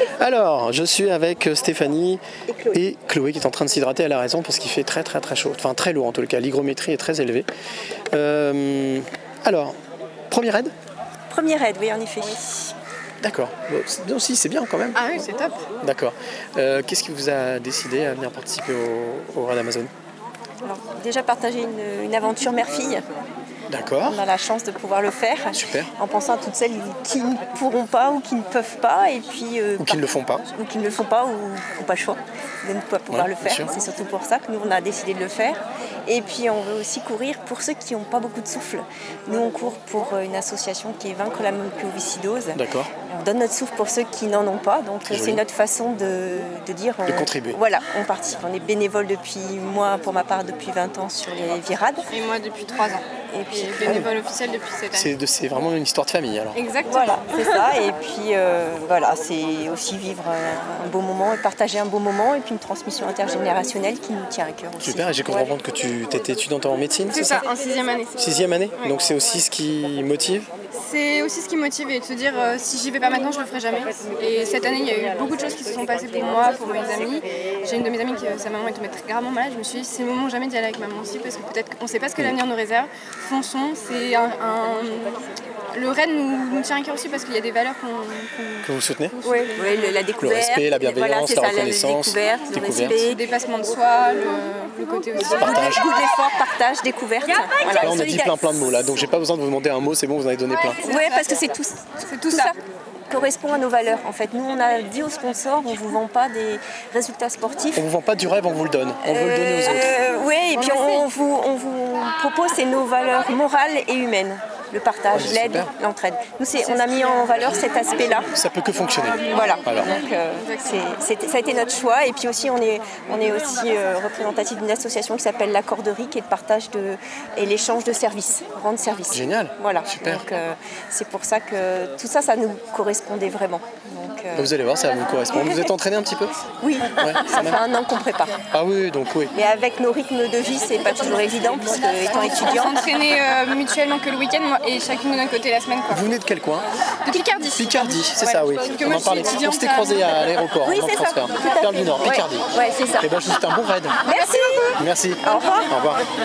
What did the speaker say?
Alors, je suis avec Stéphanie et Chloé qui est en train de s'hydrater. Elle a raison parce qu'il fait très très très chaud, enfin très lourd en tout cas. L'hygrométrie est très élevée. Alors, premier raid ? Premier raid, oui, en effet. D'accord. Bon, c'est bien aussi, c'est bien quand même. Ah oui, c'est top. D'accord. Qu'est-ce qui vous a décidé à venir participer au raid Amazon ? Alors, déjà partager une aventure mère-fille. D'accord. On a la chance de pouvoir le faire. Super. En pensant à toutes celles qui ne pourront pas ou qui ne peuvent pas. Et puis, ou qui ne le font pas. Ou qui ne le font pas ou n'ont pas le choix de ne pas pouvoir le faire. C'est surtout pour ça que nous, on a décidé de le faire. Et puis, on veut aussi courir pour ceux qui n'ont pas beaucoup de souffle. Nous, on court pour une association qui est Vaincre la mucoviscidose. D'accord. On donne notre souffle pour ceux qui n'en ont pas. Donc, c'est notre façon de dire... De contribuer. Voilà, on participe. On est bénévole depuis, moi, pour ma part, depuis 20 ans sur les virades. Et moi, depuis 3 ans. Et puis bénévole officiel depuis cette année. C'est vraiment une histoire de famille alors. Exactement. Voilà, c'est ça. Et puis voilà, c'est aussi vivre un beau moment et partager un beau moment et puis une transmission intergénérationnelle qui nous tient à cœur aussi. Super, et j'ai cru comprendre que tu étais étudiante en médecine, c'est ça, en 6e année. 6e année, oui. Donc c'est aussi ce qui motive ? C'est aussi ce qui motive et de se dire si j'y vais pas maintenant, je le ferai jamais. Et cette année, il y a eu beaucoup de choses qui se sont passées pour moi, pour mes amis. J'ai une de mes amies qui, sa maman est tombée très gravement malade. Je me suis dit, c'est le moment jamais d'y aller avec maman aussi parce que peut-être qu'on ne sait pas ce que l'avenir nous réserve. Fonçons, c'est le raid nous tient à cœur aussi parce qu'il y a des valeurs que vous soutenez. Oui, la découverte. Le respect, la bienveillance, la reconnaissance, le respect, le dépassement de soi, le côté aussi. Partage. Goût de l'effort, partage, découverte. Voilà, là, on a dit plein de mots là, donc j'ai pas besoin de vous demander un mot, c'est bon, vous en avez donné plein. Oui, parce que c'est tout ça correspond à nos valeurs en fait. Nous on a dit aux sponsors, on ne vous vend pas des résultats sportifs. On ne vous vend pas du rêve, on vous le donne. On veut le donner aux autres. Oui, et puis on vous propose c'est nos valeurs morales et humaines. Le partage, l'aide, l'entraide. Nous, on a mis en valeur cet aspect-là. Ça peut que fonctionner. Voilà. Alors. Donc, ça a été notre choix. Et puis aussi, on est aussi représentatif d'une association qui s'appelle La Corderie, qui est le partage et l'échange de services, rendre service. Génial. Voilà. Super. Donc, c'est pour ça que tout ça, ça nous correspondait vraiment. Donc, vous allez voir, ça vous correspond. Vous êtes entraîné un petit peu ? Oui. Ouais, ça fait 1 an qu'on prépare. Ah oui, donc oui. Mais avec nos rythmes de vie, c'est pas toujours évident, puisque étant étudiant. On s'entraînait mutuellement que le week-end, moi, et chacune de notre côté la semaine. Quoi. Vous venez de quel coin ? De Picardie. Picardie, c'est ça, oui. On en parlait. On s'était croisés à l'aéroport. Oui, c'est ça. Perle du Nord, Picardie. Ouais, c'est ça. Et ben, je vous souhaite un bon raid. Merci. Merci. Au revoir. Au revoir.